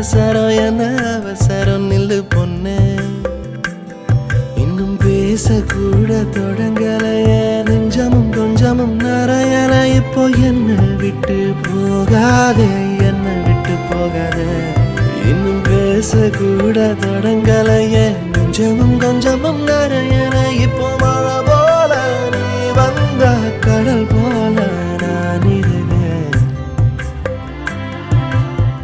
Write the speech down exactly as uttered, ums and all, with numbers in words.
அவசரம் என்ன அவசரம் நில்லு பொண்ணு இன்னும் பேசக்கூட தொடங்கலையே நெஞ்சமும் கொஞ்சமும் நிறையல இப்போ என்ன விட்டு போகாதே என்ன விட்டு போகாதே இன்னும் பேசக்கூட தொடங்கலையே நெஞ்சமும் கொஞ்சமும் நிறைய